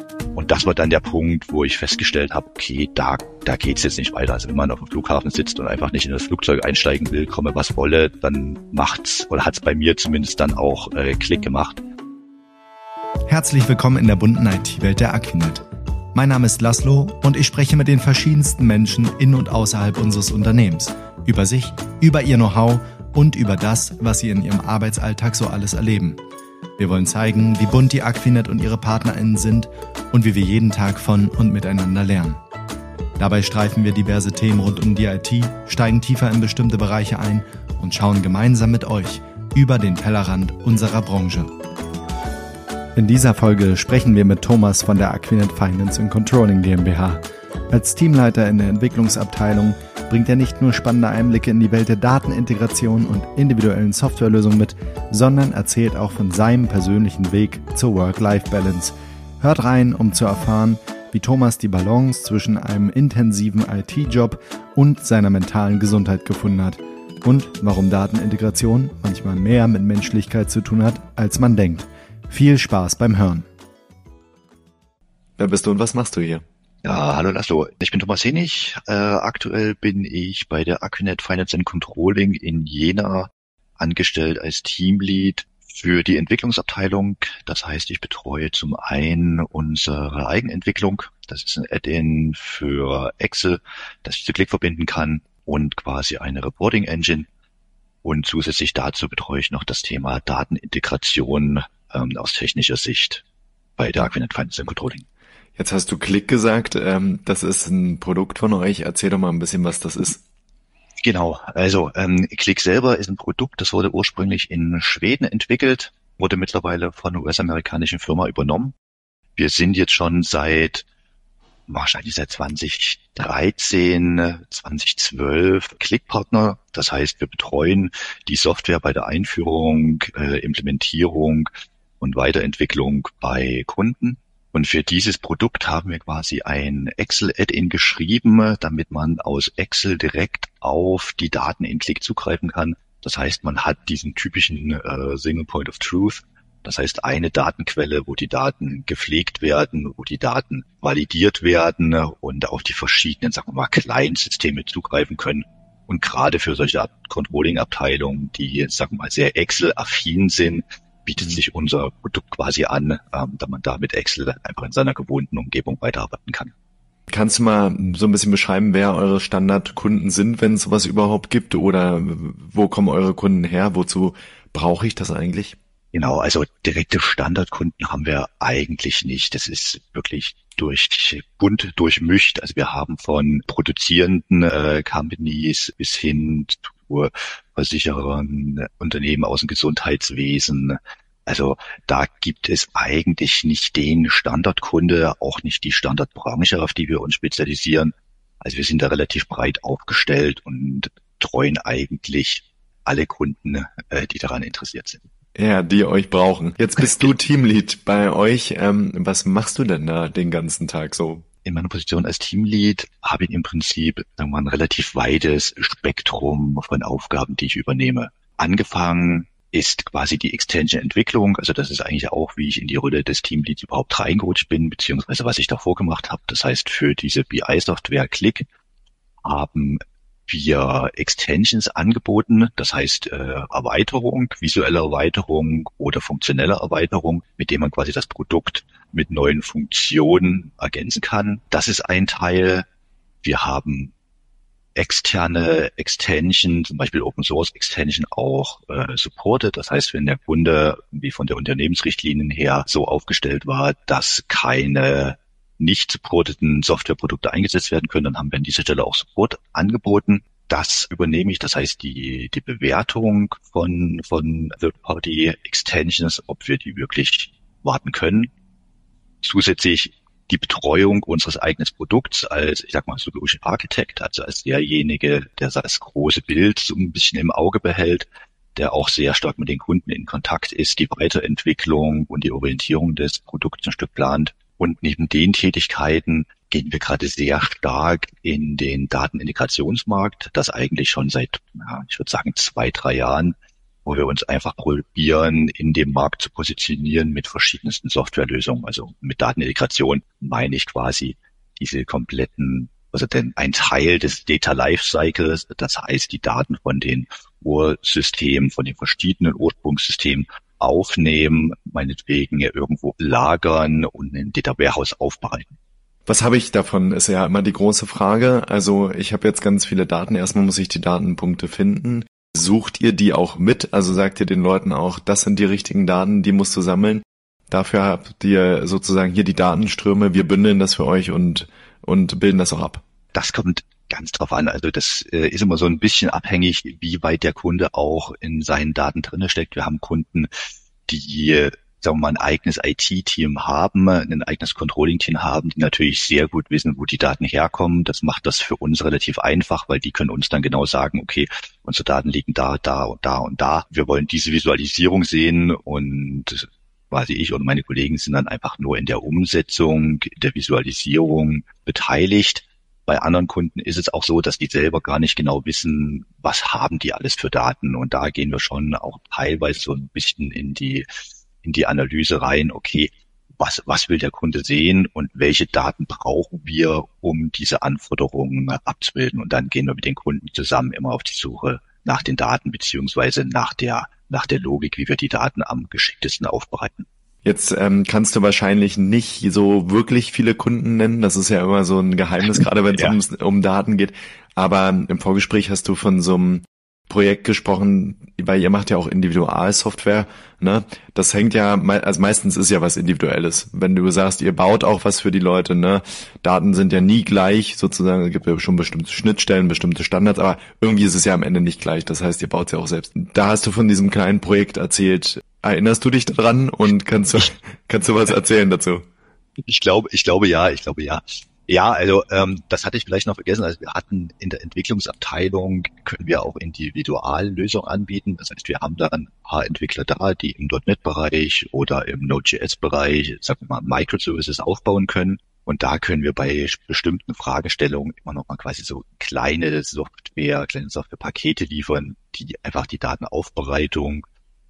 Und das war dann der Punkt, wo ich festgestellt habe, okay, da geht's jetzt nicht weiter. Also wenn man auf dem Flughafen sitzt und einfach nicht in das Flugzeug einsteigen will, komme was wolle, dann macht's oder hat's bei mir zumindest dann auch Klick gemacht. Herzlich willkommen in der bunten IT-Welt der Aquinet. Mein Name ist Laszlo und ich spreche mit den verschiedensten Menschen in und außerhalb unseres Unternehmens. Über sich, über ihr Know-how und über das, was sie in ihrem Arbeitsalltag so alles erleben. Wir wollen zeigen, wie bunt die Aquinet und ihre PartnerInnen sind und wie wir jeden Tag von und miteinander lernen. Dabei streifen wir diverse Themen rund um die IT, steigen tiefer in bestimmte Bereiche ein und schauen gemeinsam mit euch über den Tellerrand unserer Branche. In dieser Folge sprechen wir mit Thomas von der Aquinet Finance & Controlling GmbH. Als Teamleiter in der Entwicklungsabteilung bringt er nicht nur spannende Einblicke in die Welt der Datenintegration und individuellen Softwarelösungen mit, sondern erzählt auch von seinem persönlichen Weg zur Work-Life-Balance. Hört rein, um zu erfahren, wie Thomas die Balance zwischen einem intensiven IT-Job und seiner mentalen Gesundheit gefunden hat und warum Datenintegration manchmal mehr mit Menschlichkeit zu tun hat, als man denkt. Viel Spaß beim Hören. Wer bist du und was machst du hier? Ja, hallo Laszlo, ich bin Thomas Hennig. Aktuell bin ich bei der Aquinet Finance & Controlling in Jena angestellt als Teamlead für die Entwicklungsabteilung. Das heißt, ich betreue zum einen unsere Eigenentwicklung. Das ist ein Add-in für Excel, das ich zu Qlik verbinden kann und quasi eine Reporting Engine. Und zusätzlich dazu betreue ich noch das Thema Datenintegration aus technischer Sicht bei der Aquinet Finance & Controlling. Jetzt hast du Qlik gesagt, das ist ein Produkt von euch. Erzähl doch mal ein bisschen, was das ist. Genau, also Qlik selber ist ein Produkt, das wurde ursprünglich in Schweden entwickelt, wurde mittlerweile von einer US-amerikanischen Firma übernommen. Wir sind jetzt schon wahrscheinlich seit 2013, 2012 Qlik-Partner. Das heißt, wir betreuen die Software bei der Einführung, Implementierung und Weiterentwicklung bei Kunden. Und für dieses Produkt haben wir quasi ein Excel-Add-in geschrieben, damit man aus Excel direkt auf die Daten in Qlik zugreifen kann. Das heißt, man hat diesen typischen Single Point of Truth. Das heißt, eine Datenquelle, wo die Daten gepflegt werden, wo die Daten validiert werden und auf die verschiedenen, sagen wir mal, Client-Systeme zugreifen können. Und gerade für solche Controlling-Abteilungen, die, sagen wir mal, sehr Excel-affin sind, bietet sich unser Produkt quasi an, da man da mit Excel einfach in seiner gewohnten Umgebung weiterarbeiten kann. Kannst du mal so ein bisschen beschreiben, wer eure Standardkunden sind, wenn es sowas überhaupt gibt? Oder wo kommen eure Kunden her? Wozu brauche ich das eigentlich? Genau, also direkte Standardkunden haben wir eigentlich nicht. Das ist wirklich bunt durchmischt. Also wir haben von produzierenden Companies bis hin zu Versicherern, Unternehmen aus dem Gesundheitswesen. Also da gibt es eigentlich nicht den Standardkunde, auch nicht die Standardbranche, auf die wir uns spezialisieren. Also wir sind da relativ breit aufgestellt und betreuen eigentlich alle Kunden, die daran interessiert sind. Ja, die euch brauchen. Jetzt bist du Teamlead bei euch. Was machst du denn da den ganzen Tag so? In meiner Position als Teamlead habe ich im Prinzip, sagen wir mal, ein relativ weites Spektrum von Aufgaben, die ich übernehme. Angefangen ist quasi die Extension-Entwicklung. Also das ist eigentlich auch, wie ich in die Rolle des Teamleads überhaupt reingerutscht bin, beziehungsweise was ich davor gemacht habe. Das heißt, für diese BI-Software Qlik haben wir Extensions angeboten, das heißt Erweiterung, visuelle Erweiterung oder funktionelle Erweiterung, mit dem man quasi das Produkt mit neuen Funktionen ergänzen kann. Das ist ein Teil. Wir haben externe Extension, zum Beispiel Open Source Extension auch supported. Das heißt, wenn der Kunde wie von der Unternehmensrichtlinien her so aufgestellt war, dass keine nicht supporteten Softwareprodukte eingesetzt werden können, dann haben wir an dieser Stelle auch Support angeboten. Das übernehme ich, das heißt die Bewertung von Third-Party Extensions, ob wir die wirklich warten können. Zusätzlich die Betreuung unseres eigenen Produkts als, ich sag mal, Solution Architect, also als derjenige, der das große Bild so ein bisschen im Auge behält, der auch sehr stark mit den Kunden in Kontakt ist, die Weiterentwicklung und die Orientierung des Produkts ein Stück plant. Und neben den Tätigkeiten gehen wir gerade sehr stark in den Datenintegrationsmarkt, das eigentlich schon seit, ich würde sagen, 2-3 Jahren wo wir uns einfach probieren, in dem Markt zu positionieren mit verschiedensten Softwarelösungen. Also mit Datenintegration meine ich quasi diese kompletten, also denn ein Teil des Data Lifecycles, das heißt die Daten von den Ursystemen, von den verschiedenen Ursprungssystemen aufnehmen, meinetwegen ja irgendwo lagern und in Data Warehouse aufbereiten. Was habe ich davon, ist ja immer die große Frage. Also ich habe jetzt ganz viele Daten. Erstmal muss ich die Datenpunkte finden. Sucht ihr die auch mit? Also sagt ihr den Leuten auch, das sind die richtigen Daten, die musst du sammeln. Dafür habt ihr sozusagen hier die Datenströme. Wir bündeln das für euch und bilden das auch ab. Das kommt ganz drauf an. Also das ist immer so ein bisschen abhängig, wie weit der Kunde auch in seinen Daten drinne steckt. Wir haben Kunden, die, sagen wir mal, ein eigenes IT-Team haben, ein eigenes Controlling-Team haben, die natürlich sehr gut wissen, wo die Daten herkommen. Das macht das für uns relativ einfach, weil die können uns dann genau sagen, okay, unsere Daten liegen da, da und da und da. Wir wollen diese Visualisierung sehen und quasi ich und meine Kollegen sind dann einfach nur in der Umsetzung, der Visualisierung beteiligt. Bei anderen Kunden ist es auch so, dass die selber gar nicht genau wissen, was haben die alles für Daten. Und da gehen wir schon auch teilweise so ein bisschen in die Analyse rein. Okay, was will der Kunde sehen und welche Daten brauchen wir, um diese Anforderungen abzubilden? Und dann gehen wir mit den Kunden zusammen immer auf die Suche nach den Daten beziehungsweise nach der Logik, wie wir die Daten am geschicktesten aufbereiten. Jetzt kannst du wahrscheinlich nicht so wirklich viele Kunden nennen. Das ist ja immer so ein Geheimnis, gerade wenn es um Daten geht. Aber im Vorgespräch hast du von so einem Projekt gesprochen, weil ihr macht ja auch Individualsoftware, ne? Das hängt ja, also meistens ist ja was Individuelles. Wenn du sagst, ihr baut auch was für die Leute, ne? Daten sind ja nie gleich, sozusagen, es gibt ja schon bestimmte Schnittstellen, bestimmte Standards, aber irgendwie ist es ja am Ende nicht gleich. Das heißt, ihr baut es ja auch selbst. Da hast du von diesem kleinen Projekt erzählt. Erinnerst du dich daran und kannst du was erzählen dazu? Ich glaube ja. Ja, also das hatte ich vielleicht noch vergessen. Also wir hatten in der Entwicklungsabteilung, können wir auch Individuallösungen anbieten. Das heißt, wir haben da ein paar Entwickler da, die im .NET-Bereich oder im Node.js-Bereich, sagen wir mal, Microservices aufbauen können. Und da können wir bei bestimmten Fragestellungen immer noch mal quasi so kleine Softwarepakete liefern, die einfach die Datenaufbereitung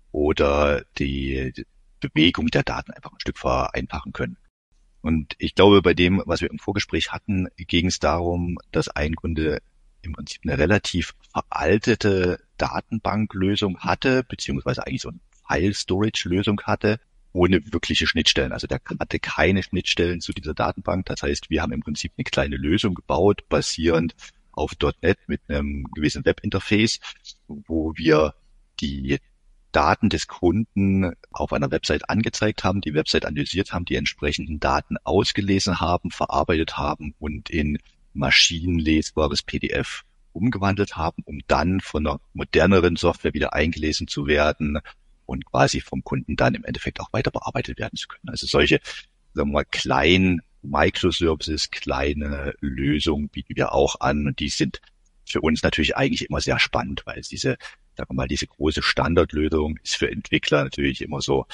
oder die Bewegung der Daten einfach ein Stück vereinfachen können. Und ich glaube, bei dem, was wir im Vorgespräch hatten, ging es darum, dass ein Kunde im Prinzip eine relativ veraltete Datenbanklösung hatte, beziehungsweise eigentlich so eine File-Storage-Lösung hatte, ohne wirkliche Schnittstellen. Also der hatte keine Schnittstellen zu dieser Datenbank. Das heißt, wir haben im Prinzip eine kleine Lösung gebaut, basierend auf .NET mit einem gewissen Webinterface, wo wir die Daten des Kunden auf einer Website angezeigt haben, die Website analysiert haben, die entsprechenden Daten ausgelesen haben, verarbeitet haben und in maschinenlesbares PDF umgewandelt haben, um dann von einer moderneren Software wieder eingelesen zu werden und quasi vom Kunden dann im Endeffekt auch weiter bearbeitet werden zu können. Also solche, sagen wir mal, kleinen Microservices, kleine Lösungen bieten wir auch an und die sind für uns natürlich eigentlich immer sehr spannend, weil diese, sagen wir mal, diese große Standardlösung ist für Entwickler natürlich immer so,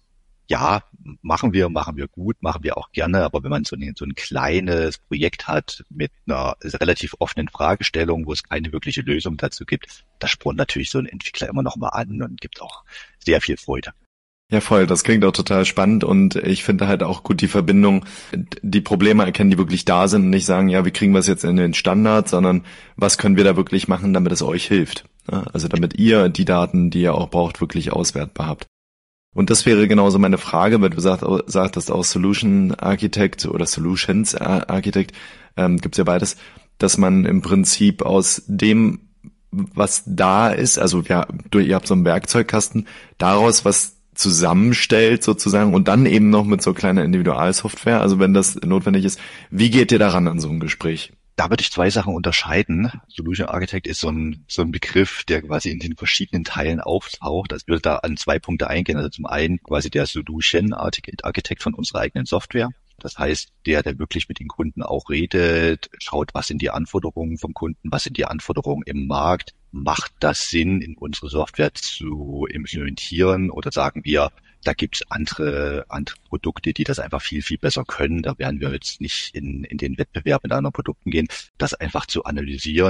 ja, machen wir gut, machen wir auch gerne, aber wenn man so ein kleines Projekt hat mit einer relativ offenen Fragestellung, wo es keine wirkliche Lösung dazu gibt, das spornt natürlich so ein Entwickler immer noch mal an und gibt auch sehr viel Freude. Ja, voll. Das klingt auch total spannend und ich finde halt auch gut die Verbindung, die Probleme erkennen, die wirklich da sind und nicht sagen, ja, wie kriegen wir es jetzt in den Standard, sondern was können wir da wirklich machen, damit es euch hilft. Ja, also damit ihr die Daten, die ihr auch braucht, wirklich auswertbar habt. Und das wäre genauso meine Frage, weil du sagtest auch Solution Architect oder Solutions Architect, gibt's ja beides, dass man im Prinzip aus dem, was da ist, also ja, ihr habt so einen Werkzeugkasten, daraus was zusammenstellt sozusagen und dann eben noch mit so kleiner Individualsoftware, also wenn das notwendig ist. Wie geht ihr daran an so ein Gespräch? Da würde ich zwei Sachen unterscheiden. Solution Architect ist so ein Begriff, der quasi in den verschiedenen Teilen auftaucht. Also ich würde da an zwei Punkte eingehen. Also zum einen quasi der Solution Architect von unserer eigenen Software. Das heißt, der wirklich mit den Kunden auch redet, schaut, was sind die Anforderungen vom Kunden, was sind die Anforderungen im Markt. Macht das Sinn, in unsere Software zu implementieren oder sagen wir, da gibt's andere Produkte, die das einfach viel, viel besser können. Da werden wir jetzt nicht in den Wettbewerb mit anderen Produkten gehen. Das einfach zu analysieren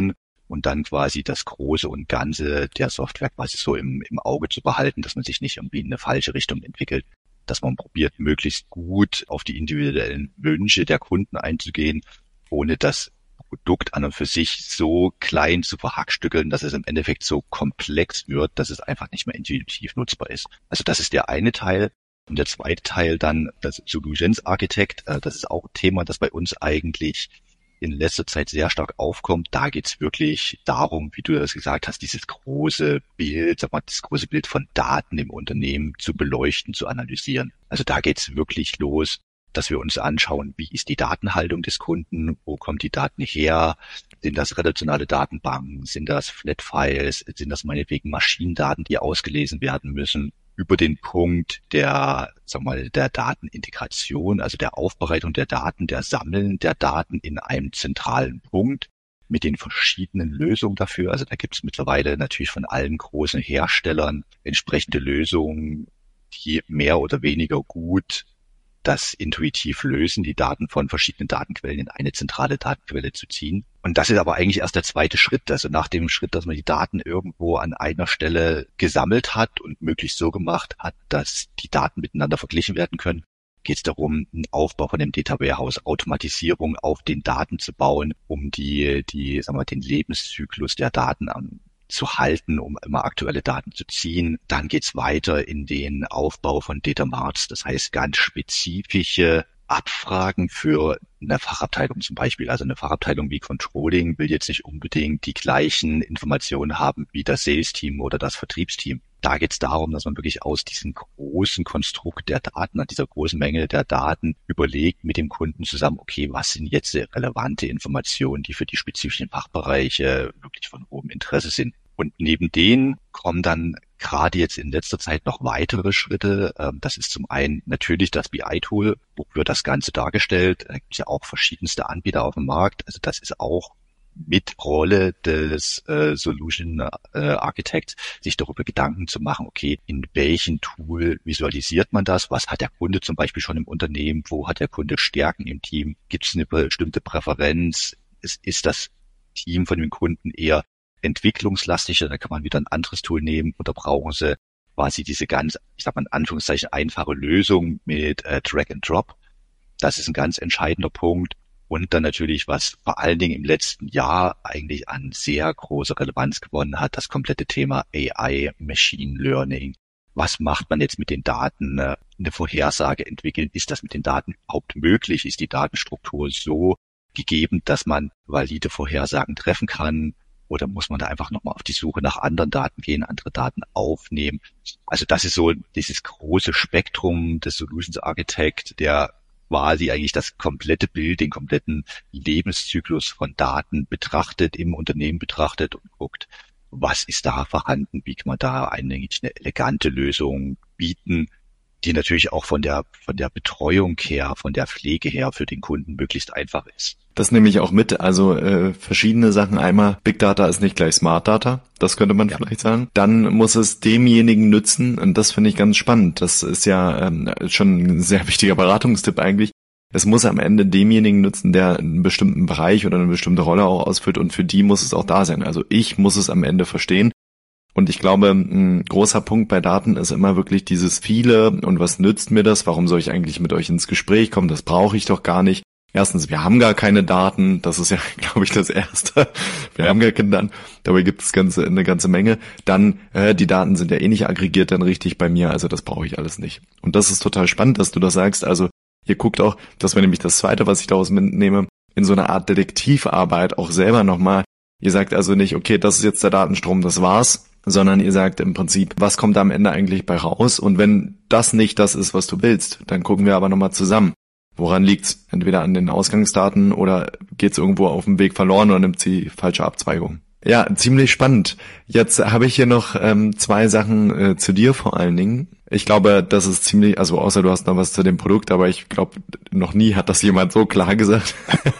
und dann quasi das Große und Ganze der Software quasi so im Auge zu behalten, dass man sich nicht irgendwie in eine falsche Richtung entwickelt, dass man probiert, möglichst gut auf die individuellen Wünsche der Kunden einzugehen, ohne das Produkt an und für sich so klein zu verhackstückeln, dass es im Endeffekt so komplex wird, dass es einfach nicht mehr intuitiv nutzbar ist. Also das ist der eine Teil. Und der zweite Teil dann das Solutions Architect. Das ist auch ein Thema, das bei uns eigentlich in letzter Zeit sehr stark aufkommt. Da geht's wirklich darum, wie du das gesagt hast, dieses große Bild, das große Bild von Daten im Unternehmen zu beleuchten, zu analysieren. Also da geht's wirklich los, dass wir uns anschauen, wie ist die Datenhaltung des Kunden, wo kommen die Daten her, sind das relationale Datenbanken, sind das Flat-Files, sind das meinetwegen Maschinendaten, die ausgelesen werden müssen, über den Punkt der Datenintegration, also der Aufbereitung der Daten, der Sammeln der Daten in einem zentralen Punkt mit den verschiedenen Lösungen dafür. Also da gibt es mittlerweile natürlich von allen großen Herstellern entsprechende Lösungen, die mehr oder weniger gut das intuitiv lösen, die Daten von verschiedenen Datenquellen in eine zentrale Datenquelle zu ziehen. Und das ist aber eigentlich erst der zweite Schritt. Also nach dem Schritt, dass man die Daten irgendwo an einer Stelle gesammelt hat und möglichst so gemacht hat, dass die Daten miteinander verglichen werden können, geht es darum, einen Aufbau von dem Data Warehouse, Automatisierung auf den Daten zu bauen, um den Lebenszyklus der Daten zu halten, um immer aktuelle Daten zu ziehen. Dann geht's weiter in den Aufbau von Data Marts, das heißt ganz spezifische Abfragen für eine Fachabteilung zum Beispiel. Also eine Fachabteilung wie Controlling will jetzt nicht unbedingt die gleichen Informationen haben wie das Sales-Team oder das Vertriebsteam. Da geht's darum, dass man wirklich aus diesem großen Konstrukt der Daten, dieser großen Menge der Daten überlegt mit dem Kunden zusammen, okay, was sind jetzt relevante Informationen, die für die spezifischen Fachbereiche wirklich von hohem Interesse sind. Und neben denen kommen dann gerade jetzt in letzter Zeit noch weitere Schritte. Das ist zum einen natürlich das BI-Tool, wo wird das Ganze dargestellt. Da gibt es ja auch verschiedenste Anbieter auf dem Markt. Also das ist auch mit Rolle des Solution Architects, sich darüber Gedanken zu machen, okay, in welchem Tool visualisiert man das? Was hat der Kunde zum Beispiel schon im Unternehmen? Wo hat der Kunde Stärken im Team? Gibt es eine bestimmte Präferenz? Ist das Team von dem Kunden eher entwicklungslastig? Da kann man wieder ein anderes Tool nehmen, oder brauchen sie quasi diese ganz, ich sag mal in Anführungszeichen, einfache Lösung mit Drag and Drop? Das ist ein ganz entscheidender Punkt. Und dann natürlich, was vor allen Dingen im letzten Jahr eigentlich an sehr großer Relevanz gewonnen hat, das komplette Thema AI, Machine Learning. Was macht man jetzt mit den Daten? Eine Vorhersage entwickeln. Ist das mit den Daten überhaupt möglich? Ist die Datenstruktur so gegeben, dass man valide Vorhersagen treffen kann? Oder muss man da einfach nochmal auf die Suche nach anderen Daten gehen, andere Daten aufnehmen? Also das ist so dieses große Spektrum des Solutions Architect, der quasi eigentlich das komplette Bild, den kompletten Lebenszyklus von Daten betrachtet, im Unternehmen betrachtet und guckt, was ist da vorhanden, wie kann man da eine elegante Lösung bieten, die natürlich auch von der Betreuung her, von der Pflege her für den Kunden möglichst einfach ist. Das nehme ich auch mit, also verschiedene Sachen. Einmal, Big Data ist nicht gleich Smart Data, das könnte man vielleicht sagen. Dann muss es demjenigen nützen, und das finde ich ganz spannend. Das ist ja schon ein sehr wichtiger Beratungstipp eigentlich. Es muss am Ende demjenigen nützen, der einen bestimmten Bereich oder eine bestimmte Rolle auch ausfüllt, und für die muss es auch da sein. Also ich muss es am Ende verstehen. Und ich glaube, ein großer Punkt bei Daten ist immer wirklich dieses viele, und was nützt mir das? Warum soll ich eigentlich mit euch ins Gespräch kommen? Das brauche ich doch gar nicht. Erstens, wir haben gar keine Daten. Das ist ja, glaube ich, das Erste. Wir haben gar keine Daten. Dabei gibt es eine ganze Menge. Dann, die Daten sind ja eh nicht aggregiert dann richtig bei mir. Also das brauche ich alles nicht. Und das ist total spannend, dass du das sagst. Also ihr guckt auch, das wäre nämlich das Zweite, was ich daraus mitnehme, in so einer Art Detektivarbeit auch selber nochmal. Ihr sagt also nicht, okay, das ist jetzt der Datenstrom, das war's, sondern ihr sagt im Prinzip, was kommt da am Ende eigentlich bei raus? Und wenn das nicht das ist, was du willst, dann gucken wir aber nochmal zusammen. Woran liegt's? Entweder an den Ausgangsdaten oder geht's irgendwo auf dem Weg verloren oder nimmt sie falsche Abzweigung? Ja, ziemlich spannend. Jetzt habe ich hier noch 2 Sachen zu dir vor allen Dingen. Ich glaube, das ist ziemlich, also außer du hast noch was zu dem Produkt, aber ich glaube, noch nie hat das jemand so klar gesagt,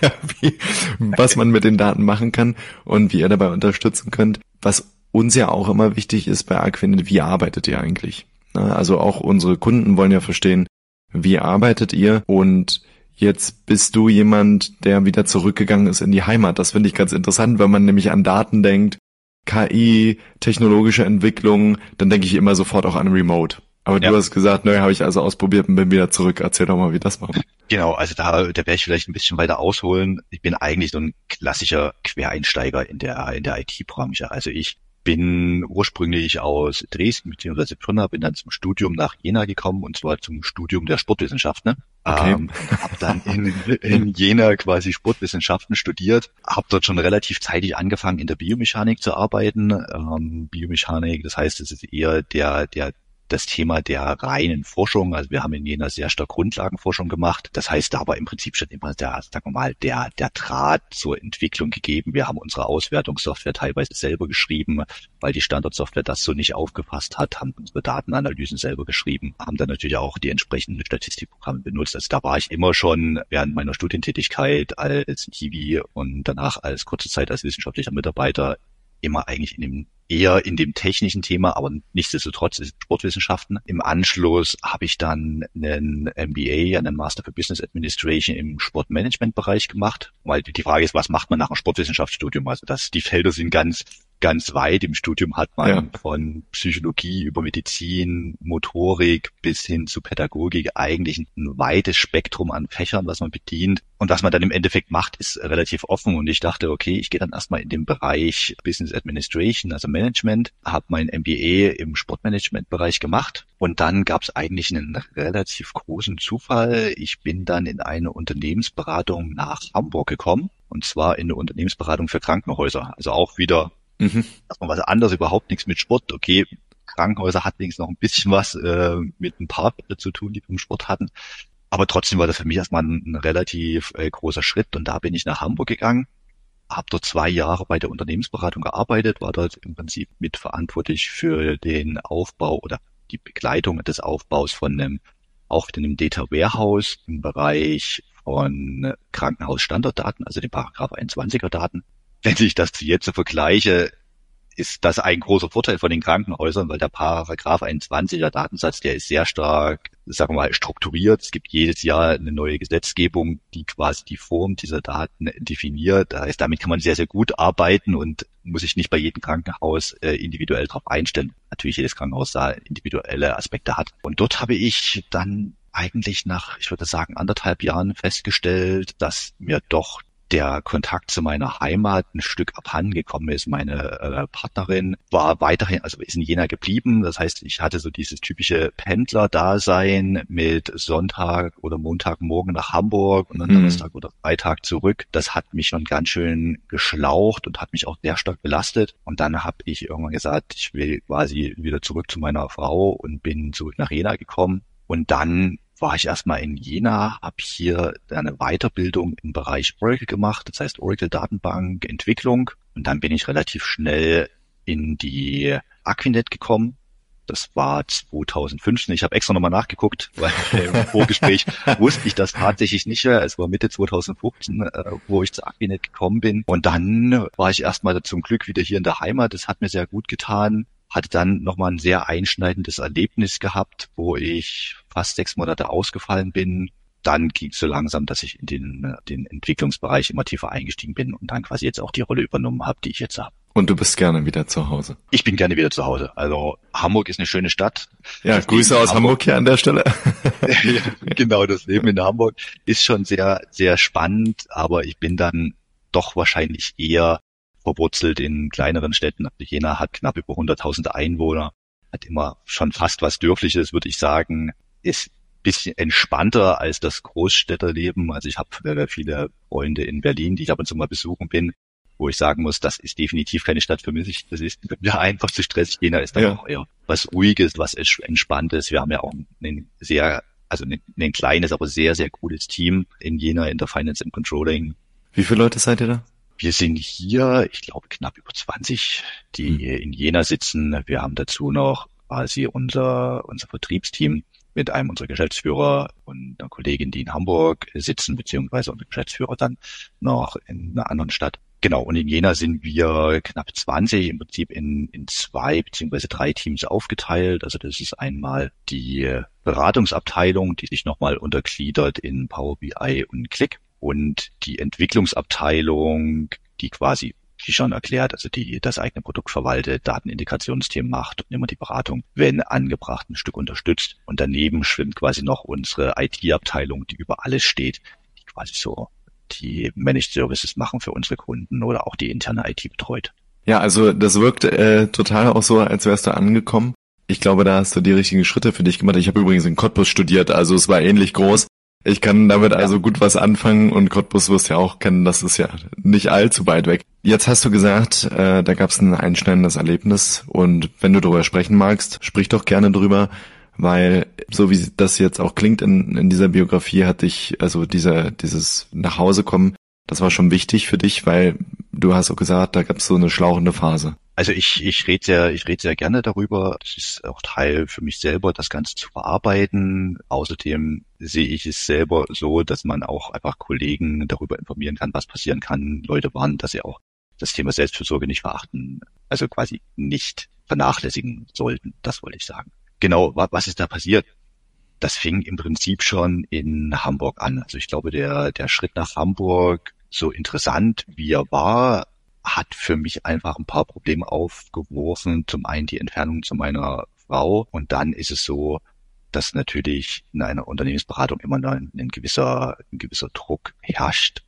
was man mit den Daten machen kann und wie ihr dabei unterstützen könnt. Was uns ja auch immer wichtig ist bei Archvinet, wie arbeitet ihr eigentlich? Also auch unsere Kunden wollen ja verstehen, wie arbeitet ihr? Und Jetzt bist du jemand, der wieder zurückgegangen ist in die Heimat. Das finde ich ganz interessant, wenn man nämlich an Daten denkt, KI, technologische Entwicklung, dann denke ich immer sofort auch an Remote. Aber du hast gesagt, habe ich also ausprobiert und bin wieder zurück. Erzähl doch mal, wie das war. Genau, also da werde ich vielleicht ein bisschen weiter ausholen. Ich bin eigentlich so ein klassischer Quereinsteiger in der IT-Branche. Also ich bin ursprünglich aus Dresden bzw. Pirna, bin dann zum Studium nach Jena gekommen, und zwar zum Studium der Sportwissenschaften. Okay. Habe dann in Jena quasi Sportwissenschaften studiert, habe dort schon relativ zeitig angefangen, in der Biomechanik zu arbeiten. Biomechanik, das heißt, es ist eher das Thema der reinen Forschung. Also wir haben in Jena sehr stark Grundlagenforschung gemacht. Das heißt, da war im Prinzip schon immer der Draht zur Entwicklung gegeben. Wir haben unsere Auswertungssoftware teilweise selber geschrieben, weil die Standardsoftware das so nicht aufgefasst hat, haben unsere Datenanalysen selber geschrieben, haben dann natürlich auch die entsprechenden Statistikprogramme benutzt. Also da war ich immer schon während meiner Studientätigkeit als Hiwi und danach als kurze Zeit als wissenschaftlicher Mitarbeiter immer eigentlich eher in dem technischen Thema, aber nichtsdestotrotz ist Sportwissenschaften. Im Anschluss habe ich dann einen MBA, einen Master for Business Administration im Sportmanagement-Bereich gemacht, weil die Frage ist, was macht man nach einem Sportwissenschaftsstudium? Also die Felder sind ganz weit. Im Studium hat man von Psychologie über Medizin, Motorik bis hin zu Pädagogik eigentlich ein weites Spektrum an Fächern, was man bedient. Und was man dann im Endeffekt macht, ist relativ offen. Und ich dachte, okay, ich gehe dann erstmal in den Bereich Business Administration, also Management, habe mein MBA im Sportmanagement-Bereich gemacht. Und dann gab es eigentlich einen relativ großen Zufall. Ich bin dann in eine Unternehmensberatung nach Hamburg gekommen. Und zwar in eine Unternehmensberatung für Krankenhäuser. Also auch wieder erstmal was anderes, überhaupt nichts mit Sport. Okay, Krankenhäuser hat wenigstens noch ein bisschen was mit ein paar zu tun, die vom Sport hatten. Aber trotzdem war das für mich erstmal ein relativ großer Schritt. Und da bin ich nach Hamburg gegangen, habe dort 2 Jahre bei der Unternehmensberatung gearbeitet, war dort im Prinzip mitverantwortlich für den Aufbau oder die Begleitung des Aufbaus von einem Data Warehouse im Bereich von Krankenhausstandarddaten, also den Paragraph 21er Daten. Wenn ich das jetzt so vergleiche, ist das ein großer Vorteil von den Krankenhäusern, weil der Paragraph 21er Datensatz, der ist sehr stark, sagen wir mal, strukturiert. Es gibt jedes Jahr eine neue Gesetzgebung, die quasi die Form dieser Daten definiert. Das heißt, damit kann man sehr, sehr gut arbeiten und muss sich nicht bei jedem Krankenhaus individuell darauf einstellen. Natürlich jedes Krankenhaus da individuelle Aspekte hat. Und dort habe ich dann eigentlich nach, ich würde sagen, 1,5 Jahren festgestellt, dass mir doch der Kontakt zu meiner Heimat ein Stück abhanden gekommen ist. Meine Partnerin war weiterhin, also ist in Jena geblieben. Das heißt, ich hatte so dieses typische Pendler-Dasein mit Sonntag oder Montagmorgen nach Hamburg und dann Donnerstag oder Freitag zurück. Das hat mich schon ganz schön geschlaucht und hat mich auch sehr stark belastet. Und dann habe ich irgendwann gesagt, ich will quasi wieder zurück zu meiner Frau und bin zurück nach Jena gekommen. Und dann war ich erstmal in Jena, habe hier eine Weiterbildung im Bereich Oracle gemacht, das heißt Oracle Datenbank Entwicklung. Und dann bin ich relativ schnell in die Aquinet gekommen. Das war 2015. Ich habe extra nochmal nachgeguckt, weil im Vorgespräch wusste ich das tatsächlich nicht mehr. Es war Mitte 2015, wo ich zur Aquinet gekommen bin. Und dann war ich erstmal zum Glück wieder hier in der Heimat. Das hat mir sehr gut getan. Hatte dann nochmal ein sehr einschneidendes Erlebnis gehabt, wo ich fast 6 Monate ausgefallen bin. Dann ging es so langsam, dass ich in den Entwicklungsbereich immer tiefer eingestiegen bin und dann quasi jetzt auch die Rolle übernommen habe, die ich jetzt habe. Und du bist gerne wieder zu Hause? Ich bin gerne wieder zu Hause. Also Hamburg ist eine schöne Stadt. Ja, Grüße aus Hamburg hier an der Stelle. Ja, genau, das Leben in Hamburg ist schon sehr, sehr spannend, aber ich bin dann doch wahrscheinlich eher verwurzelt in kleineren Städten. Jena hat knapp über 100.000 Einwohner, hat immer schon fast was Dörfliches, würde ich sagen, ist ein bisschen entspannter als das Großstädterleben. Also ich habe viele Freunde in Berlin, die ich ab und zu mal besuchen bin, wo ich sagen muss, das ist definitiv keine Stadt für mich. Das ist ja einfach zu stressig. Jena ist dann auch eher was Ruhiges, was Entspanntes. Wir haben ja auch ein kleines, aber sehr, sehr cooles Team in Jena in der Finance and Controlling. Wie viele Leute seid ihr da? Wir sind hier, ich glaube, knapp über 20, die in Jena sitzen. Wir haben dazu noch quasi unser Vertriebsteam mit einem unserer Geschäftsführer und einer Kollegin, die in Hamburg sitzen, beziehungsweise unser Geschäftsführer dann noch in einer anderen Stadt. Genau, und in Jena sind wir knapp 20, im Prinzip in 2 beziehungsweise 3 Teams aufgeteilt. Also das ist einmal die Beratungsabteilung, die sich nochmal untergliedert in Power BI und Qlik, und die Entwicklungsabteilung, die quasi, wie schon erklärt, also die das eigene Produkt verwaltet, Datenintegrationsthemen macht und immer die Beratung, wenn angebracht, ein Stück unterstützt. Und daneben schwimmt quasi noch unsere IT-Abteilung, die über alles steht, die quasi so die Managed Services machen für unsere Kunden oder auch die interne IT betreut. Ja, also das wirkt total auch so, als wärst du angekommen. Ich glaube, da hast du die richtigen Schritte für dich gemacht. Ich habe übrigens in Cottbus studiert, also es war ähnlich groß. Ich kann damit also gut was anfangen, und Cottbus wirst du ja auch kennen, das ist ja nicht allzu weit weg. Jetzt hast du gesagt, da gab es ein einschneidendes Erlebnis, und wenn du darüber sprechen magst, sprich doch gerne drüber. Weil, so wie das jetzt auch klingt in dieser Biografie, hat dich, also dieses Nachhausekommen, das war schon wichtig für dich, weil du hast auch gesagt, da gab es so eine schlauchende Phase. Also ich rede sehr gerne darüber. Das ist auch Teil für mich selber, das Ganze zu verarbeiten. Außerdem sehe ich es selber so, dass man auch einfach Kollegen darüber informieren kann, was passieren kann. Leute warnen, dass sie auch das Thema Selbstfürsorge nicht verachten, also quasi nicht vernachlässigen sollten. Das wollte ich sagen. Genau, was ist da passiert? Das fing im Prinzip schon in Hamburg an. Also ich glaube, der Schritt nach Hamburg, so interessant wie er war, hat für mich einfach ein paar Probleme aufgeworfen. Zum einen die Entfernung zu meiner Frau, und dann ist es so, dass natürlich in einer Unternehmensberatung immer noch ein gewisser Druck herrscht.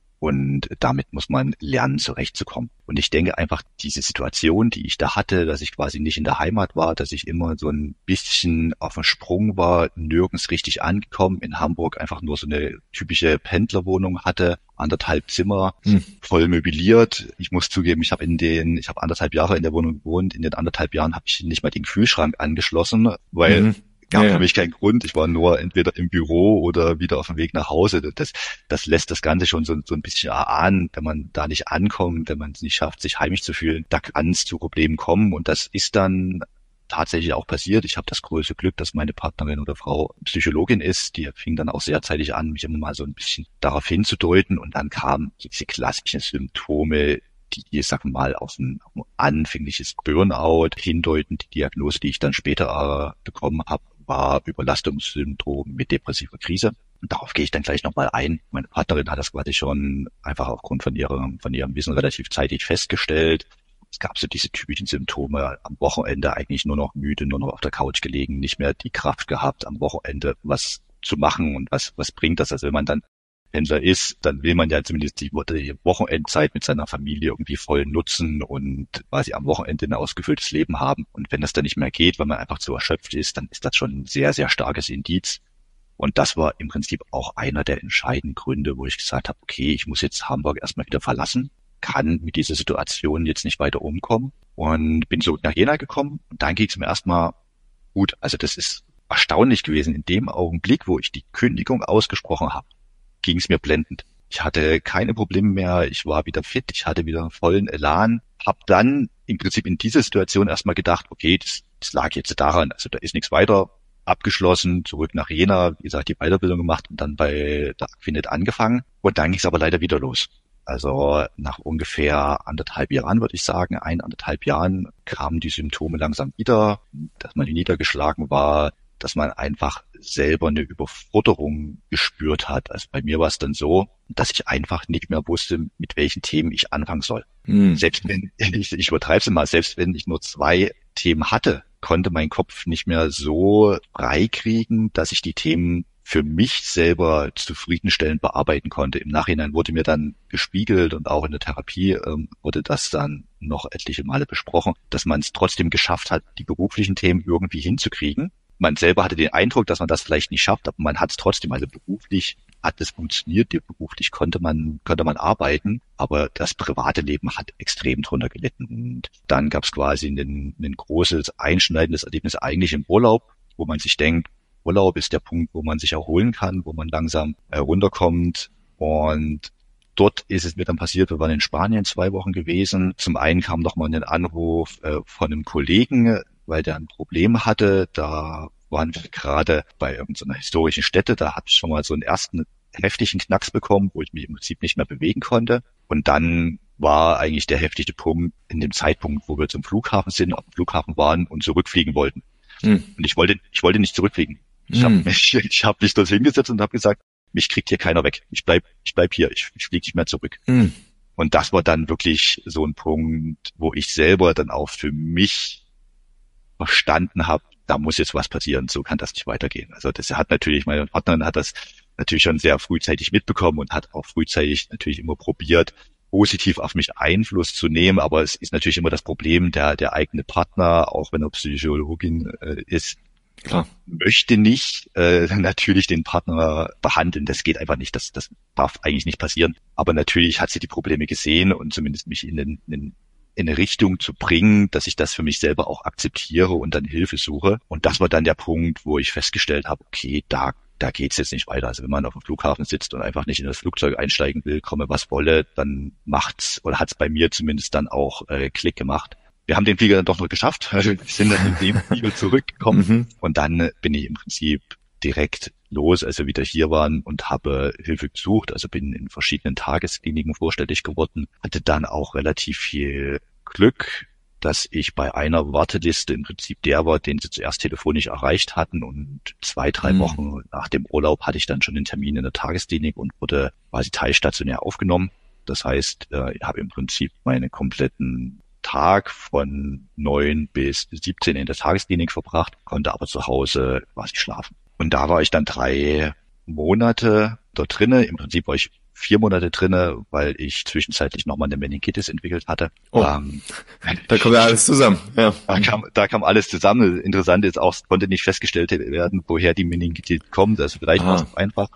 Und damit muss man lernen, zurechtzukommen. Und ich denke einfach, diese Situation, die ich da hatte, dass ich quasi nicht in der Heimat war, dass ich immer so ein bisschen auf dem Sprung war, nirgends richtig angekommen, in Hamburg einfach nur so eine typische Pendlerwohnung hatte, 1,5 Zimmer, voll möbliert. Ich muss zugeben, ich habe 1,5 Jahre in der Wohnung gewohnt. In den 1,5 Jahren habe ich nicht mal den Kühlschrank angeschlossen, weil gab für mich keinen Grund. Ich war nur entweder im Büro oder wieder auf dem Weg nach Hause. Das lässt das Ganze schon so ein bisschen erahnen, wenn man da nicht ankommt, wenn man es nicht schafft, sich heimisch zu fühlen. Da kann es zu Problemen kommen, und das ist dann tatsächlich auch passiert. Ich habe das große Glück, dass meine Partnerin oder Frau Psychologin ist. Die fing dann auch sehr zeitig an, mich immer mal so ein bisschen darauf hinzudeuten, und dann kamen so diese klassischen Symptome, die, sagen wir mal, auf ein anfängliches Burnout hindeuten. Die Diagnose, die ich dann später bekommen habe, war Überlastungssyndrom mit depressiver Krise. Und darauf gehe ich dann gleich nochmal ein. Meine Partnerin hat das quasi schon einfach aufgrund von ihrem Wissen relativ zeitig festgestellt. Es gab so diese typischen Symptome: am Wochenende eigentlich nur noch müde, nur noch auf der Couch gelegen, nicht mehr die Kraft gehabt, am Wochenende was zu machen. Und was bringt das? Also wenn man dann Pendler ist, dann will man ja zumindest die Wochenendzeit mit seiner Familie irgendwie voll nutzen und quasi am Wochenende ein ausgefülltes Leben haben. Und wenn das dann nicht mehr geht, weil man einfach zu erschöpft ist, dann ist das schon ein sehr, sehr starkes Indiz. Und das war im Prinzip auch einer der entscheidenden Gründe, wo ich gesagt habe, okay, ich muss jetzt Hamburg erstmal wieder verlassen, kann mit dieser Situation jetzt nicht weiter umkommen, und bin zurück nach Jena gekommen. Und dann ging es mir erstmal gut. Also das ist erstaunlich gewesen. In dem Augenblick, wo ich die Kündigung ausgesprochen habe, ging es mir blendend. Ich hatte keine Probleme mehr, ich war wieder fit, ich hatte wieder vollen Elan, habe dann im Prinzip in dieser Situation erstmal gedacht, okay, das lag jetzt daran, also da ist nichts weiter, abgeschlossen, zurück nach Jena, wie gesagt, die Weiterbildung gemacht und dann bei der Aquinet angefangen, und dann ging es aber leider wieder los. Also nach ungefähr 1,5 Jahren, würde ich sagen, 1,5 Jahren kamen die Symptome langsam wieder, dass man niedergeschlagen war, dass man einfach selber eine Überforderung gespürt hat. Also bei mir war es dann so, dass ich einfach nicht mehr wusste, mit welchen Themen ich anfangen soll. Selbst wenn, ich übertreibe es mal, selbst wenn ich nur 2 Themen hatte, konnte mein Kopf nicht mehr so freikriegen, dass ich die Themen für mich selber zufriedenstellend bearbeiten konnte. Im Nachhinein wurde mir dann gespiegelt, und auch in der Therapie wurde das dann noch etliche Male besprochen, dass man es trotzdem geschafft hat, die beruflichen Themen irgendwie hinzukriegen. Man selber hatte den Eindruck, dass man das vielleicht nicht schafft, aber man hat es trotzdem, also beruflich hat es funktioniert, beruflich konnte man arbeiten, aber das private Leben hat extrem drunter gelitten. Und dann gab es quasi ein großes, einschneidendes Erlebnis eigentlich im Urlaub, wo man sich denkt, Urlaub ist der Punkt, wo man sich erholen kann, wo man langsam runterkommt. Und dort ist es mir dann passiert, wir waren in Spanien 2 Wochen gewesen. Zum einen kam noch mal ein Anruf von einem Kollegen, weil der ein Problem hatte. Da waren wir gerade bei irgendeiner historischen Stätte. Da habe ich schon mal so einen ersten heftigen Knacks bekommen, wo ich mich im Prinzip nicht mehr bewegen konnte. Und dann war eigentlich der heftige Punkt in dem Zeitpunkt, wo wir zum Flughafen sind, auf dem Flughafen waren und zurückfliegen wollten. Und ich wollte nicht zurückfliegen. Ich hab mich dort hingesetzt und habe gesagt, mich kriegt hier keiner weg. Ich bleib hier, ich fliege nicht mehr zurück. Und das war dann wirklich so ein Punkt, wo ich selber dann auch für mich verstanden habe, da muss jetzt was passieren, so kann das nicht weitergehen. Also meine Partnerin hat das natürlich schon sehr frühzeitig mitbekommen und hat auch frühzeitig natürlich immer probiert, positiv auf mich Einfluss zu nehmen, aber es ist natürlich immer das Problem, der eigene Partner, auch wenn er Psychologin ist, Klar. möchte nicht natürlich den Partner behandeln. Das geht einfach nicht, das darf eigentlich nicht passieren. Aber natürlich hat sie die Probleme gesehen und zumindest mich in eine Richtung zu bringen, dass ich das für mich selber auch akzeptiere und dann Hilfe suche. Und das war dann der Punkt, wo ich festgestellt habe, okay, da geht's jetzt nicht weiter. Also wenn man auf dem Flughafen sitzt und einfach nicht in das Flugzeug einsteigen will, komme was wolle, dann hat's bei mir zumindest dann auch Klick gemacht. Wir haben den Flieger dann doch noch geschafft. Also wir sind dann in dem Flieger zurückgekommen. Und dann bin ich im Prinzip direkt los, als wir wieder hier waren und habe Hilfe gesucht. Also bin in verschiedenen Tageskliniken vorstellig geworden. Hatte dann auch relativ viel Glück, dass ich bei einer Warteliste im Prinzip der war, den sie zuerst telefonisch erreicht hatten. Und 2-3 Wochen nach dem Urlaub hatte ich dann schon den Termin in der Tagesklinik und wurde quasi teilstationär aufgenommen. Das heißt, ich habe im Prinzip meine kompletten Tag von 9 bis 17 in der Tagesklinik verbracht, konnte aber zu Hause quasi schlafen. Und da war ich dann 3 Monate dort drinne. Im Prinzip war ich 4 Monate drinne, weil ich zwischenzeitlich nochmal eine Meningitis entwickelt hatte. Da kommt ja alles zusammen. Ja. Da kam alles zusammen. Interessant ist auch, es konnte nicht festgestellt werden, woher die Meningitis kommt. Also vielleicht war es einfach.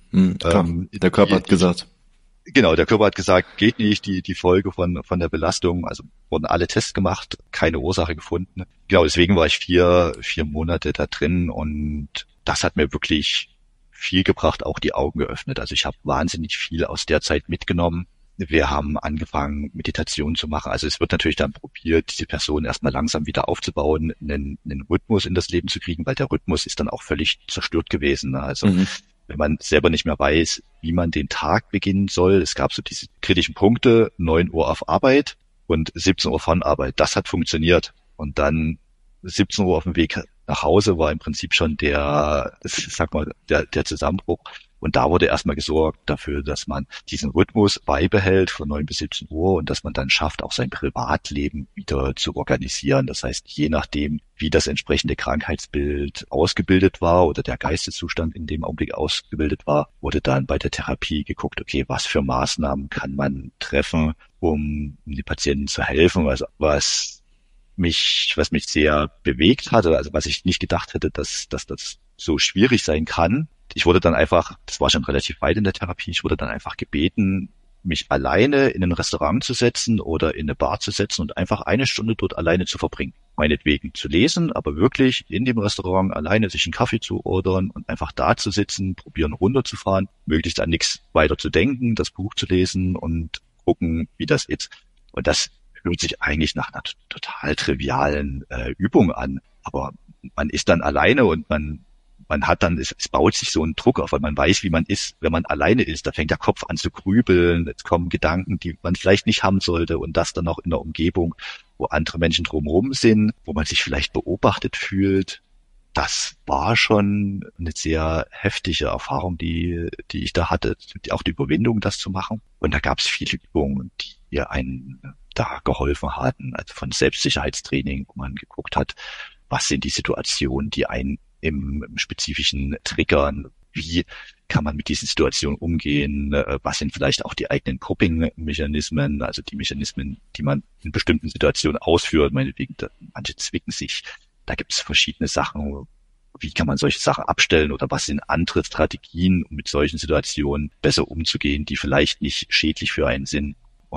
Der Körper hat gesagt. Genau, der Körper hat gesagt, geht nicht, die Folge von der Belastung, also wurden alle Tests gemacht, keine Ursache gefunden. Genau, deswegen war ich 4 Monate da drin und das hat mir wirklich viel gebracht, auch die Augen geöffnet. Also ich habe wahnsinnig viel aus der Zeit mitgenommen. Wir haben angefangen, Meditation zu machen. Also es wird natürlich dann probiert, diese Person erstmal langsam wieder aufzubauen, einen Rhythmus in das Leben zu kriegen, weil der Rhythmus ist dann auch völlig zerstört gewesen. Also wenn man selber nicht mehr weiß, wie man den Tag beginnen soll. Es gab so diese kritischen Punkte, 9 Uhr auf Arbeit und 17 Uhr von Arbeit. Das hat funktioniert. Und dann 17 Uhr auf dem Weg nach Hause war im Prinzip schon der Zusammenbruch. Und da wurde erstmal gesorgt dafür, dass man diesen Rhythmus beibehält von 9 bis 17 Uhr und dass man dann schafft, auch sein Privatleben wieder zu organisieren. Das heißt, je nachdem, wie das entsprechende Krankheitsbild ausgebildet war oder der Geisteszustand in dem Augenblick ausgebildet war, wurde dann bei der Therapie geguckt, okay, was für Maßnahmen kann man treffen, um den Patienten zu helfen, was mich sehr bewegt hatte, also was ich nicht gedacht hätte, dass das so schwierig sein kann. Ich wurde dann einfach, das war schon relativ weit in der Therapie, ich wurde dann einfach gebeten, mich alleine in ein Restaurant zu setzen oder in eine Bar zu setzen und einfach 1 Stunde dort alleine zu verbringen. Meinetwegen zu lesen, aber wirklich in dem Restaurant alleine sich einen Kaffee zu ordern und einfach da zu sitzen, probieren runterzufahren, möglichst an nichts weiter zu denken, das Buch zu lesen und gucken, wie das ist. Und das hört sich eigentlich nach einer total trivialen Übung an, aber man ist dann alleine und man hat dann, es baut sich so ein Druck auf, weil man weiß, wie man ist, wenn man alleine ist. Da fängt der Kopf an zu grübeln, jetzt kommen Gedanken, die man vielleicht nicht haben sollte und das dann auch in der Umgebung, wo andere Menschen drumherum sind, wo man sich vielleicht beobachtet fühlt. Das war schon eine sehr heftige Erfahrung, die ich da hatte, auch die Überwindung, das zu machen. Und da gab es viele Übungen, die einen da geholfen hatten, also von Selbstsicherheitstraining, wo man geguckt hat, was sind die Situationen, die einen im Spezifischen triggern, wie kann man mit diesen Situationen umgehen, was sind vielleicht auch die eigenen Coping-Mechanismen, also die Mechanismen, die man in bestimmten Situationen ausführt, meinetwegen, manche zwicken sich, da gibt es verschiedene Sachen, wie kann man solche Sachen abstellen oder was sind andere Strategien, um mit solchen Situationen besser umzugehen, die vielleicht nicht schädlich für einen sind.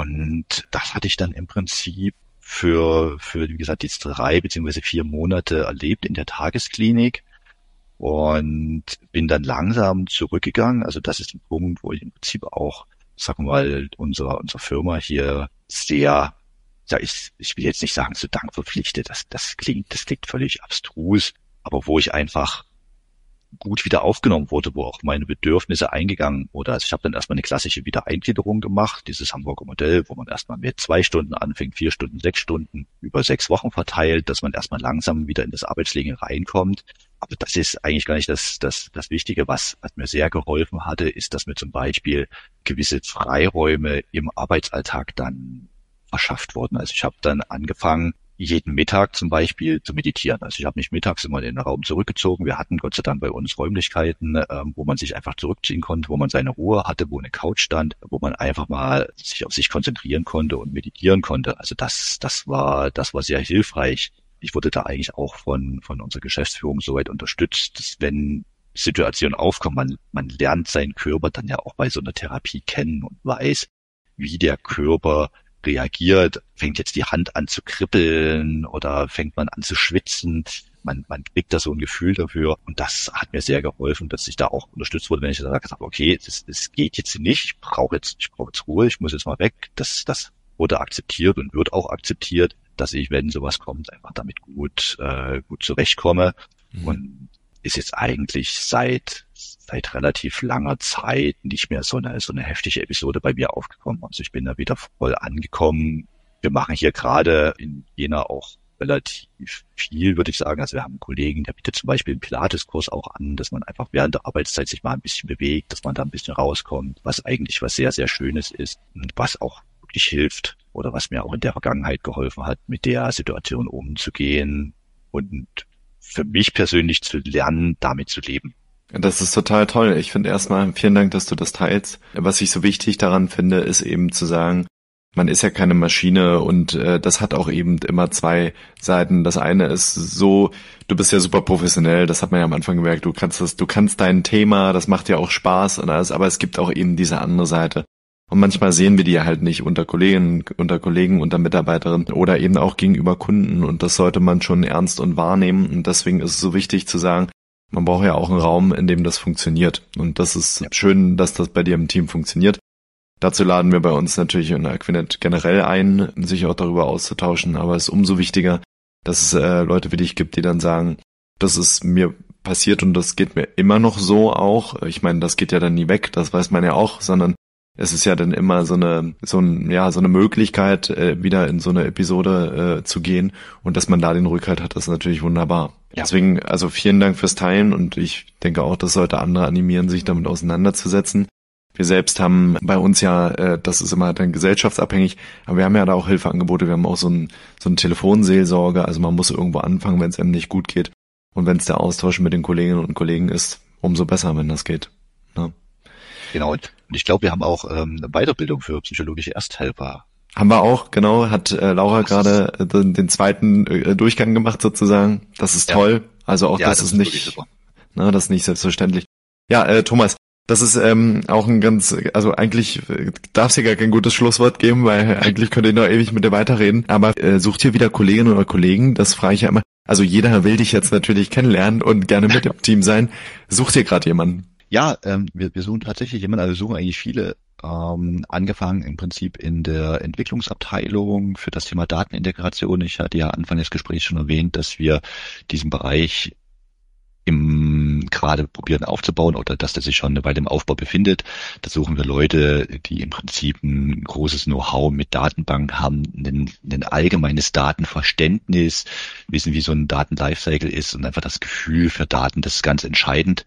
Und das hatte ich dann im Prinzip für wie gesagt, jetzt 3 beziehungsweise 4 Monate erlebt in der Tagesklinik und bin dann langsam zurückgegangen. Also das ist ein Punkt, wo ich im Prinzip auch, sagen wir mal, unserer Firma hier sehr, ja, ich will jetzt nicht sagen, zu Dank verpflichtet, das klingt völlig abstrus, aber wo ich einfach gut wieder aufgenommen wurde, wo auch meine Bedürfnisse eingegangen wurde. Also ich habe dann erstmal eine klassische Wiedereingliederung gemacht, dieses Hamburger Modell, wo man erstmal mit 2 Stunden anfängt, 4 Stunden, 6 Stunden über 6 Wochen verteilt, dass man erstmal langsam wieder in das Arbeitsleben reinkommt. Aber das ist eigentlich gar nicht das Wichtige. Was mir sehr geholfen hatte, ist, dass mir zum Beispiel gewisse Freiräume im Arbeitsalltag dann verschafft wurden. Also ich habe dann angefangen, jeden Mittag zum Beispiel zu meditieren. Also ich habe mich mittags immer in den Raum zurückgezogen. Wir hatten Gott sei Dank bei uns Räumlichkeiten, wo man sich einfach zurückziehen konnte, wo man seine Ruhe hatte, wo eine Couch stand, wo man einfach mal sich auf sich konzentrieren konnte und meditieren konnte. Also das war sehr hilfreich. Ich wurde da eigentlich auch von unserer Geschäftsführung soweit unterstützt, dass wenn Situationen aufkommen, man lernt seinen Körper dann ja auch bei so einer Therapie kennen und weiß, wie der Körper reagiert. Fängt jetzt die Hand an zu kribbeln oder fängt man an zu schwitzen? Man kriegt da so ein Gefühl dafür. Und das hat mir sehr geholfen, dass ich da auch unterstützt wurde, wenn ich gesagt habe, okay, das geht jetzt nicht. Ich brauche jetzt Ruhe. Ich muss jetzt mal weg. Das wurde akzeptiert und wird auch akzeptiert, dass ich, wenn sowas kommt, einfach damit gut zurechtkomme. Und ist jetzt eigentlich seit relativ langer Zeit nicht mehr so eine heftige Episode bei mir aufgekommen. Also ich bin da wieder voll angekommen. Wir machen hier gerade in Jena auch relativ viel, würde ich sagen. Also wir haben einen Kollegen, der bietet zum Beispiel einen Pilates-Kurs auch an, dass man einfach während der Arbeitszeit sich mal ein bisschen bewegt, dass man da ein bisschen rauskommt, was eigentlich was sehr, sehr Schönes ist und was auch wirklich hilft oder was mir auch in der Vergangenheit geholfen hat, mit der Situation umzugehen und für mich persönlich zu lernen, damit zu leben. Das ist total toll. Ich finde erstmal vielen Dank, dass du das teilst. Was ich so wichtig daran finde, ist eben zu sagen, man ist ja keine Maschine und das hat auch eben immer 2 Seiten. Das eine ist so, du bist ja super professionell, das hat man ja am Anfang gemerkt, du kannst dein Thema, das macht ja auch Spaß und alles, aber es gibt auch eben diese andere Seite. Und manchmal sehen wir die halt nicht unter Kollegen, unter Mitarbeiterinnen oder eben auch gegenüber Kunden und das sollte man schon ernst und wahrnehmen und deswegen ist es so wichtig zu sagen, man braucht ja auch einen Raum, in dem das funktioniert und das ist schön, dass das bei dir im Team funktioniert. Dazu laden wir bei uns natürlich in Aquinet generell ein, sich auch darüber auszutauschen, aber es ist umso wichtiger, dass es Leute wie dich gibt, die dann sagen, das ist mir passiert und das geht mir immer noch so auch. Ich meine, das geht ja dann nie weg, das weiß man ja auch, sondern es ist ja dann immer so eine Möglichkeit, wieder in so eine Episode zu gehen und dass man da den Rückhalt hat, ist natürlich wunderbar. Ja. Deswegen, also vielen Dank fürs Teilen und ich denke auch, das sollte andere animieren, sich damit auseinanderzusetzen. Wir selbst haben bei uns ja, das ist immer dann gesellschaftsabhängig, aber wir haben ja da auch Hilfeangebote, wir haben auch so ein Telefonseelsorge, also man muss irgendwo anfangen, wenn es einem nicht gut geht und wenn es der Austausch mit den Kolleginnen und Kollegen ist, umso besser, wenn das geht. Ja. Genau, und ich glaube, wir haben auch eine Weiterbildung für psychologische Ersthelfer. Haben wir auch, genau, hat Laura gerade den 2. Durchgang gemacht sozusagen. Das ist toll, also auch das ist nicht, das ist nicht selbstverständlich. Ja, Thomas, das ist auch ein ganz, also eigentlich darf es hier gar kein gutes Schlusswort geben, weil eigentlich könnte ich noch ewig mit dir weiterreden, aber sucht hier wieder Kolleginnen oder Kollegen, das frage ich ja immer. Also jeder will dich jetzt natürlich kennenlernen und gerne mit im Team sein. Sucht hier gerade jemanden? Ja, wir suchen tatsächlich jemanden, also wir suchen eigentlich viele, angefangen im Prinzip in der Entwicklungsabteilung für das Thema Datenintegration. Ich hatte ja Anfang des Gesprächs schon erwähnt, dass wir diesen Bereich gerade probieren aufzubauen oder dass der sich schon bei dem Aufbau befindet. Da suchen wir Leute, die im Prinzip ein großes Know-how mit Datenbank haben, ein allgemeines Datenverständnis, wissen, wie so ein Daten-Lifecycle ist und einfach das Gefühl für Daten, das ist ganz entscheidend.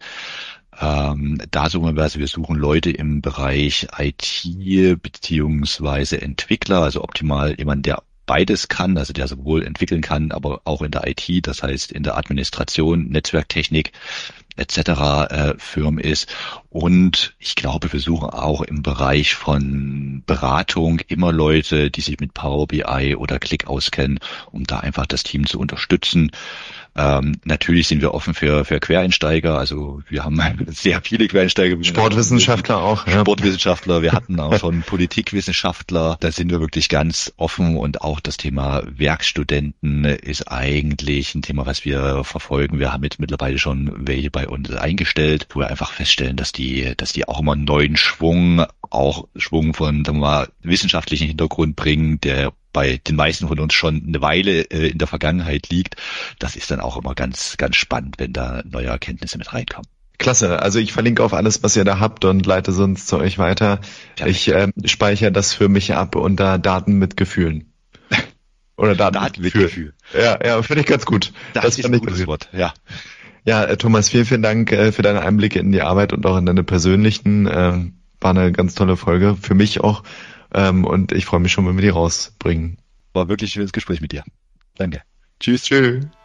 Da suchen wir suchen Leute im Bereich IT beziehungsweise Entwickler, also optimal jemand, der beides kann, also der sowohl entwickeln kann, aber auch in der IT, das heißt in der Administration, Netzwerktechnik etc. firm ist. Und ich glaube, wir suchen auch im Bereich von Beratung immer Leute, die sich mit Power BI oder Qlik auskennen, um da einfach das Team zu unterstützen. Natürlich sind wir offen für Quereinsteiger, also wir haben sehr viele Quereinsteiger. Sportwissenschaftler auch. Ja. Sportwissenschaftler, wir hatten auch schon Politikwissenschaftler, da sind wir wirklich ganz offen und auch das Thema Werkstudenten ist eigentlich ein Thema, was wir verfolgen. Wir haben jetzt mittlerweile schon welche bei und eingestellt, wo wir einfach feststellen, dass die auch immer einen neuen Schwung, auch Schwung von, sagen wir mal, wissenschaftlichen Hintergrund bringen, der bei den meisten von uns schon eine Weile in der Vergangenheit liegt. Das ist dann auch immer ganz, ganz spannend, wenn da neue Erkenntnisse mit reinkommen. Klasse, also ich verlinke auf alles, was ihr da habt und leite sonst zu euch weiter. Ja. Ich speichere das für mich ab unter Daten mit Gefühlen. Oder Daten mit Gefühl. Ja, finde ich ganz gut. Das ist ein gutes Wort, ja. Ja, Thomas, vielen Dank für deine Einblicke in die Arbeit und auch in deine persönlichen. War eine ganz tolle Folge, für mich auch. Und ich freue mich schon, wenn wir die rausbringen. War wirklich ein schönes Gespräch mit dir. Danke. Tschüss.